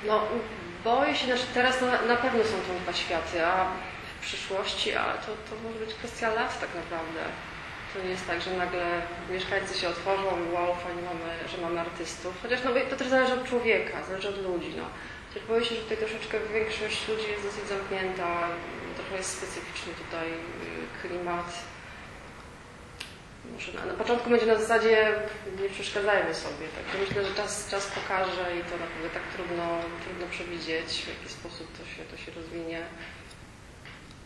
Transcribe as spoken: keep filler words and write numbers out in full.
No, boję się, znaczy teraz na, na pewno są to dwa światy, a w przyszłości, a to, to może być kwestia lat tak naprawdę. To nie jest tak, że nagle mieszkańcy się otworzą i wow, fajnie mamy, że mamy artystów. Chociaż no, to też zależy od człowieka, zależy od ludzi. No. Też boję się, że tutaj troszeczkę większość ludzi jest dosyć zamknięta, trochę jest specyficzny tutaj klimat. Może na, na początku będzie na zasadzie nie przeszkadzajmy sobie, także myślę, że czas, czas pokaże i to naprawdę tak trudno, trudno przewidzieć, w jaki sposób to się, to się rozwinie.